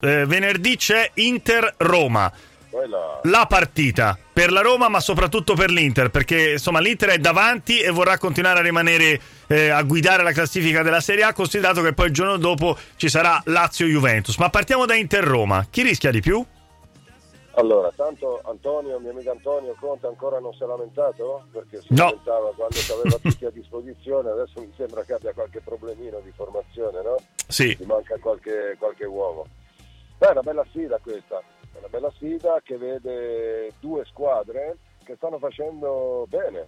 venerdì c'è Inter-Roma. La partita per la Roma, ma soprattutto per l'Inter, perché insomma l'Inter è davanti e vorrà continuare a rimanere a guidare la classifica della Serie A, considerato che poi il giorno dopo ci sarà Lazio-Juventus. Ma partiamo da Inter-Roma. Chi rischia di più? Allora, tanto Antonio, mio amico Antonio Conte ancora non si è lamentato? Perché si lamentava quando ci aveva tutti a disposizione, adesso mi sembra che abbia qualche problemino di formazione, no? Sì. Gli manca qualche uomo. Beh, è una bella sfida questa, è una bella sfida che vede due squadre che stanno facendo bene.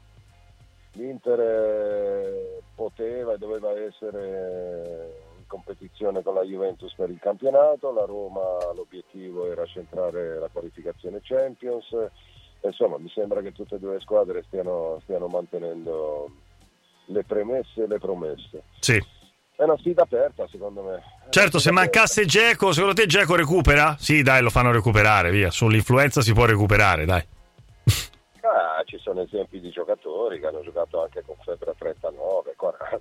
L'Inter poteva e doveva essere in competizione con la Juventus per il campionato, la Roma l'obiettivo era centrare la qualificazione Champions, insomma mi sembra che tutte e due le squadre stiano mantenendo le premesse e le promesse. Sì. È una sfida aperta, secondo me. Certo, se mancasse Dzeko, secondo te Dzeko recupera? Sì, dai, lo fanno recuperare, via. Sull'influenza si può recuperare, dai. Ci sono esempi di giocatori che hanno giocato anche con febbre a 39, 40.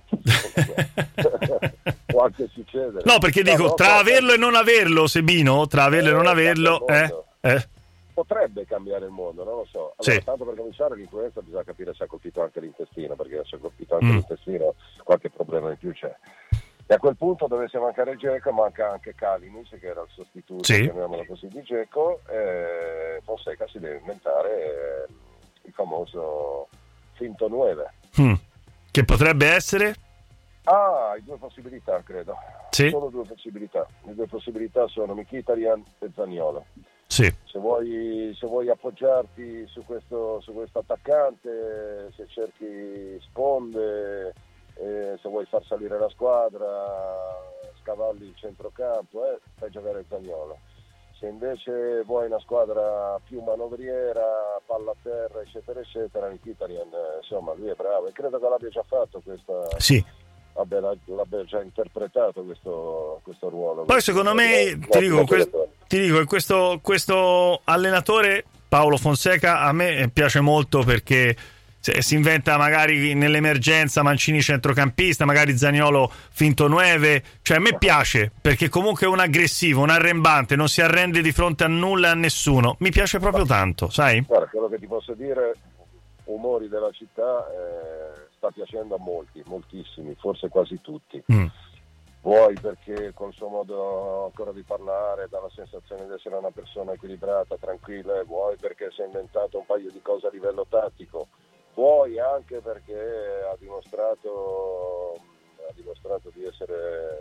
Può anche succedere. No, perché dico, tra averlo e non averlo, Sebino, tra averlo e non averlo, potrebbe cambiare il mondo, non lo so. Allora, tanto per cominciare l'influenza bisogna capire se ha colpito anche l'intestino, perché se ha colpito anche l'intestino qualche problema in più c'è. E a quel punto dovesse mancare Dzeko, manca anche Kalinic, che era il sostituto, chiamiamolo così, di Dzeko, e Fonseca si deve inventare il famoso finto 9. Che potrebbe essere? Hai due possibilità, credo. Sì. Solo due possibilità. Le due possibilità sono Mkhitaryan e Zaniolo. Sì. Se vuoi appoggiarti su questo attaccante, se cerchi sponde, se vuoi far salire la squadra, scavalli il centrocampo, fai giocare Zaniolo. Se invece vuoi una squadra più manovriera, palla a terra, eccetera, eccetera, Mkhitaryan, insomma, lui è bravo e credo che l'abbia già fatto questa. Sì. L'abbia già interpretato questo ruolo. Poi secondo me, ti dico che questo allenatore, Paolo Fonseca, a me piace molto perché si inventa magari nell'emergenza Mancini centrocampista, magari Zaniolo finto 9, cioè a me piace perché comunque è un aggressivo, un arrembante, non si arrende di fronte a nulla e a nessuno, mi piace proprio tanto, sai? Guarda, quello che ti posso dire, umori della città, sta piacendo a molti, moltissimi, forse quasi tutti. Vuoi perché col suo modo ancora di parlare dà la sensazione di essere una persona equilibrata, tranquilla, e vuoi perché si è inventato un paio di cose a livello tattico, vuoi anche perché ha dimostrato di essere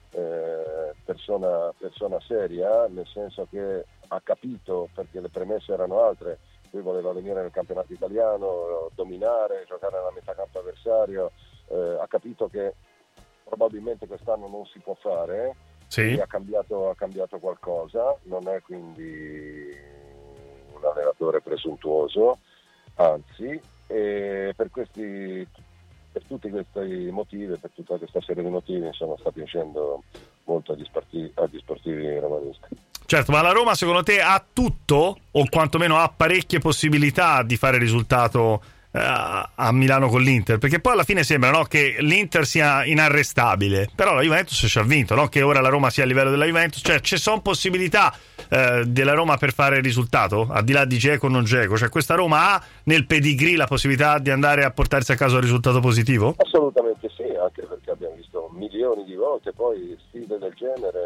persona seria, nel senso che ha capito, perché le premesse erano altre. Lui voleva venire nel campionato italiano, dominare, giocare nella metà campo avversario, ha capito che probabilmente quest'anno non si può fare, sì. Ha cambiato qualcosa, non è quindi un allenatore presuntuoso, anzi, e per tutti questi motivi, per tutta questa serie di motivi, insomma, sta piacendo molto agli sportivi romanisti. Certo, ma la Roma secondo te ha tutto o quantomeno ha parecchie possibilità di fare risultato a Milano con l'Inter? Perché poi alla fine sembra, no, che l'Inter sia inarrestabile, però la Juventus ci ha vinto, no? Che ora la Roma sia a livello della Juventus, cioè ci sono possibilità della Roma per fare il risultato, al di là di Dzeko o non Dzeko, cioè questa Roma ha nel pedigree la possibilità di andare a portarsi a casa un risultato positivo? Assolutamente sì, anche perché abbiamo visto milioni di volte poi sfide del genere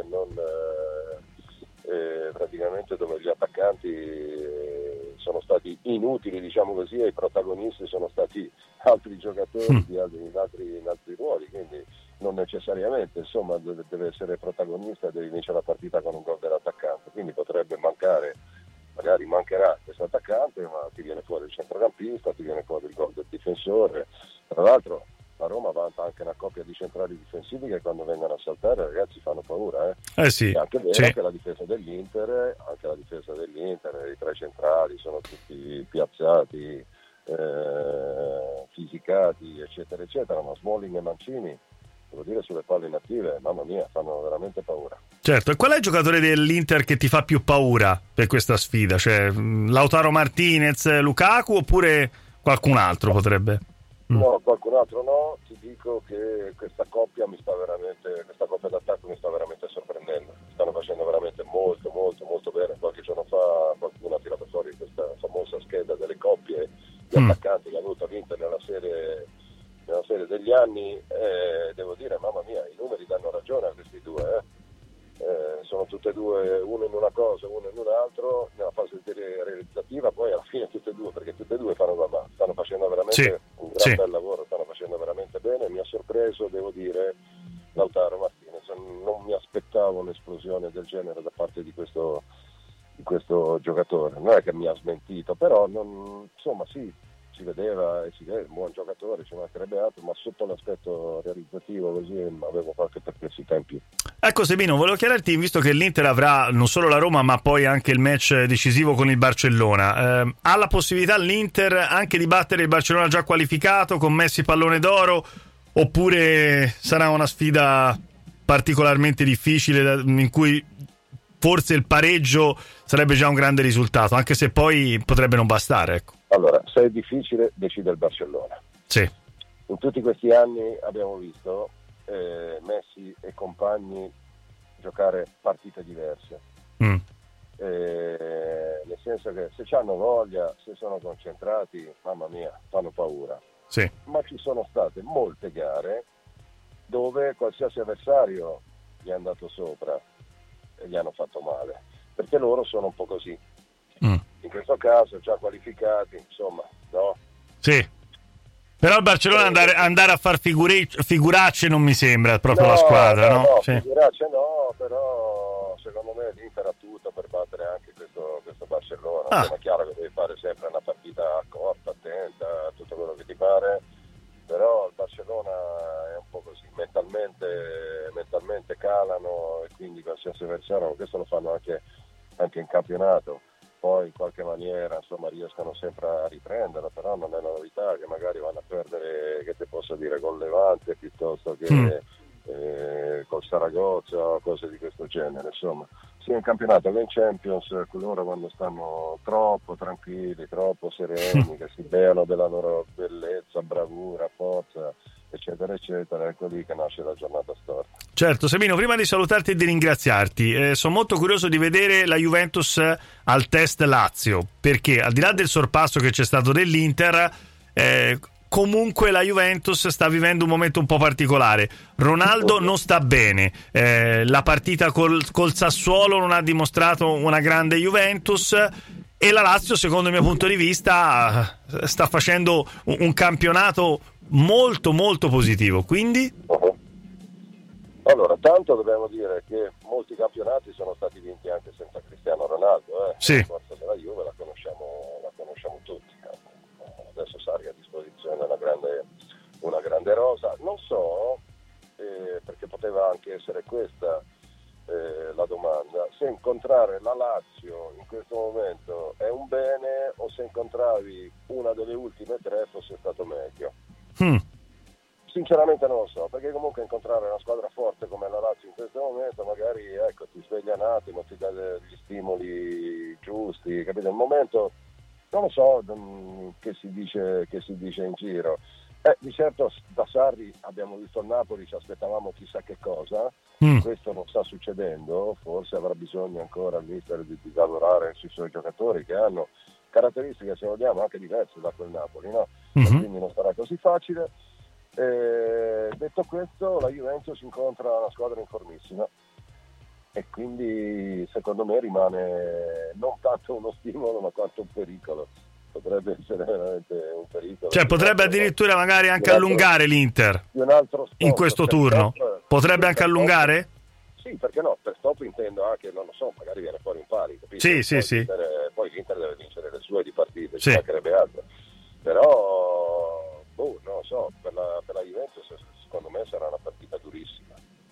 praticamente dove gli attaccanti sono stati inutili, diciamo così, e i protagonisti sono stati altri giocatori in altri ruoli, quindi non necessariamente, insomma, deve essere protagonista, deve vincere la partita con un gol dell'attaccante, quindi potrebbe mancare, magari mancherà questo attaccante, ma ti viene fuori il centrocampista, ti viene fuori il gol del difensore. Tra l'altro la Roma vanta anche una coppia di centrali difensivi che quando vengono a saltare, ragazzi, fanno paura. Sì. È anche vero sì. che la difesa dell'Inter, i tre centrali sono tutti piazzati, fisicati, eccetera, eccetera, ma Smalling e Mancini, devo dire, sulle palle inattive, mamma mia, fanno veramente paura. Certo, e qual è il giocatore dell'Inter che ti fa più paura per questa sfida? Cioè, Lautaro Martinez, Lukaku oppure qualcun altro potrebbe? No, qualcun altro no, ti dico questa coppia d'attacco mi sta veramente sorprendendo, stanno facendo veramente molto attaccanti che ha avuto l'Inter nella serie degli anni, devo dire, mamma mia, i numeri danno ragione a questi due, sono tutte e due, uno in una cosa, uno in un altro, nella fase realizzativa, poi alla fine tutte e due, perché tutte e due stanno facendo veramente un gran bel lavoro, stanno facendo veramente bene. Mi ha sorpreso, devo dire, Lautaro Martinez, non mi aspettavo un'esplosione del genere da parte di questo giocatore, non è che mi ha smentito, però insomma sì, si vedeva e si vede, un buon giocatore, ci mancherebbe altro, ma sotto l'aspetto realizzativo così avevo qualche perplessità in più. Ecco Sebino, volevo chiederti, visto che l'Inter avrà non solo la Roma ma poi anche il match decisivo con il Barcellona, ha la possibilità l'Inter anche di battere il Barcellona già qualificato con Messi pallone d'oro, oppure sarà una sfida particolarmente difficile in cui forse il pareggio sarebbe già un grande risultato, anche se poi potrebbe non bastare, ecco. Allora, se è difficile decide il Barcellona. Sì. In tutti questi anni abbiamo visto Messi e compagni giocare partite diverse, nel senso che se hanno voglia, se sono concentrati, mamma mia, fanno paura. Sì. Ma ci sono state molte gare dove qualsiasi avversario gli è andato sopra e gli hanno fatto male, perché loro sono un po' così. In questo caso già qualificati, insomma, no? Sì. Però il Barcellona andare a far figuracce non mi sembra proprio la squadra, no? No, sì. Figuracce no, però secondo me l'Inter ha tutto per battere anche questo Barcellona. È chiaro che devi fare sempre una partita corta, attenta, tutto quello che ti pare, però il Barcellona è un po' così, mentalmente calano, e quindi qualsiasi avversario, questo lo fanno anche in campionato. Poi in qualche maniera insomma riescono sempre a riprenderla, però non è una novità che magari vanno a perdere, che ti posso dire, con Levante piuttosto che col Saragozza o cose di questo genere. Insomma, sia in campionato che in Champions, coloro quando stanno troppo tranquilli, troppo sereni, che si beano della loro bellezza, bravura, forza, eccetera eccetera, ecco lì che nasce la giornata storta. Certo, Sabino, prima di salutarti e di ringraziarti, sono molto curioso di vedere la Juventus al test Lazio, perché al di là del sorpasso che c'è stato dell'Inter, comunque la Juventus sta vivendo un momento un po' particolare. Ronaldo non sta bene, la partita col Sassuolo non ha dimostrato una grande Juventus, e la Lazio, secondo il mio punto di vista, sta facendo un campionato molto molto positivo, quindi allora, tanto dobbiamo dire che molti campionati sono stati vinti anche senza Cristiano Ronaldo, Sì. La forza della Juve la conosciamo tutti. Adesso Sarri ha a disposizione una grande rosa, non so, perché poteva anche essere questa la domanda, se incontrare la Lazio in questo momento è un bene o se incontravi una delle ultime tre fosse stato meglio. Sinceramente non lo so, perché comunque incontrare una squadra forte come la Lazio in questo momento magari ti sveglia un attimo, ti dà gli stimoli giusti, capito? Il momento non lo so che si dice in giro. Di certo da Sarri abbiamo visto il Napoli, ci aspettavamo chissà che cosa, questo non sta succedendo, forse avrà bisogno ancora il mister di lavorare sui suoi giocatori che hanno caratteristiche, se vogliamo, anche diverse da quel Napoli, no? Quindi non sarà così facile. Detto questo, la Juventus incontra una squadra in formissima e quindi secondo me rimane non tanto uno stimolo ma quanto un pericolo. Potrebbe essere veramente un pericolo. Cioè potrebbe addirittura magari anche allungare l'Inter in questo turno. Potrebbe anche allungare? Sì, perché no? Per stop intendo anche, non lo so, magari viene fuori un pari, capito? Sì. Poi l'Inter deve vincere le sue di partite, sì. Ci mancherebbe